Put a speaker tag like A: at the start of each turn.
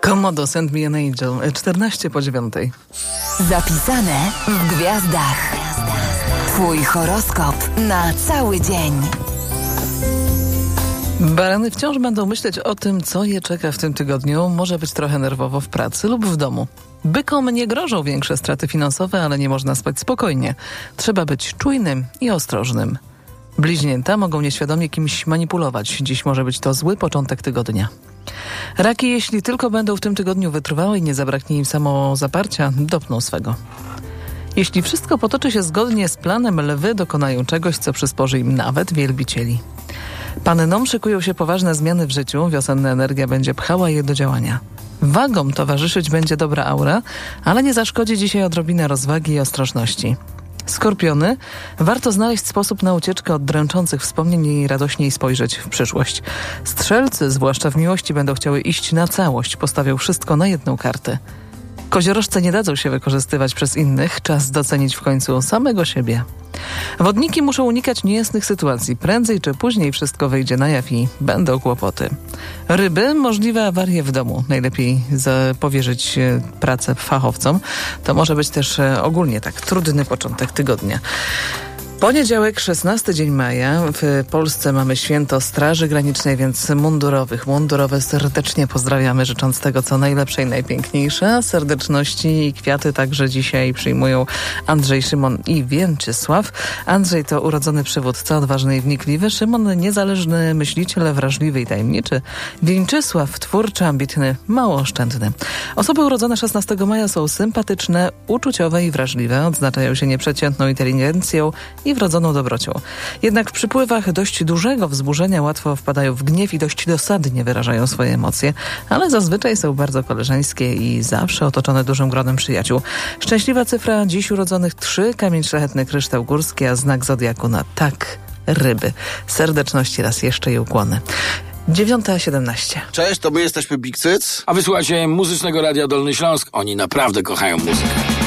A: Komodo, Send Me an Angel, 14:45.
B: Zapisane w gwiazdach. Twój horoskop na cały dzień.
A: Barany wciąż będą myśleć o tym, co je czeka w tym tygodniu. Może być trochę nerwowo w pracy lub w domu. Bykom nie grożą większe straty finansowe, ale nie można spać spokojnie. Trzeba być czujnym i ostrożnym. Bliźnięta mogą nieświadomie kimś manipulować. Dziś może być to zły początek tygodnia. Raki, jeśli tylko będą w tym tygodniu wytrwałe i nie zabraknie im samozaparcia, dopną swego. Jeśli wszystko potoczy się zgodnie z planem, lwy dokonają czegoś, co przysporzy im nawet wielbicieli. Pannom szykują się poważne zmiany w życiu, wiosenna energia będzie pchała je do działania. Wagom towarzyszyć będzie dobra aura, ale nie zaszkodzi dzisiaj odrobina rozwagi i ostrożności. Skorpiony, warto znaleźć sposób na ucieczkę od dręczących wspomnień i radośniej spojrzeć w przyszłość. Strzelcy, zwłaszcza w miłości, będą chciały iść na całość, postawią wszystko na jedną kartę. Koziorożce nie dadzą się wykorzystywać przez innych, czas docenić w końcu samego siebie. Wodniki muszą unikać niejasnych sytuacji. Prędzej czy później wszystko wyjdzie na jaw i będą kłopoty. Ryby, możliwe awarie w domu. Najlepiej powierzyć pracę fachowcom. To może być też ogólnie tak trudny początek tygodnia. Poniedziałek, 16 dzień maja. W Polsce mamy święto Straży Granicznej, więc mundurowe serdecznie pozdrawiamy, życząc tego, co najlepsze i najpiękniejsze. Serdeczności i kwiaty także dzisiaj przyjmują Andrzej, Szymon i Więczysław. Andrzej to urodzony przywódca, odważny i wnikliwy. Szymon niezależny myśliciel, wrażliwy i tajemniczy. Więczysław twórczy, ambitny, mało oszczędny. Osoby urodzone 16 maja są sympatyczne, uczuciowe i wrażliwe. Odznaczają się nieprzeciętną inteligencją i wrodzoną dobrocią. Jednak w przypływach dość dużego wzburzenia łatwo wpadają w gniew i dość dosadnie wyrażają swoje emocje, ale zazwyczaj są bardzo koleżeńskie i zawsze otoczone dużym gronem przyjaciół. Szczęśliwa cyfra dziś urodzonych 3, kamień szlachetny, kryształ górski, a znak zodiaku na tak, ryby. Serdeczności raz jeszcze i ukłony. 9:17.
C: Cześć, to my jesteśmy Big Cyc.
D: A wysłuchajcie Muzycznego Radia Dolny Śląsk. Oni naprawdę kochają muzykę.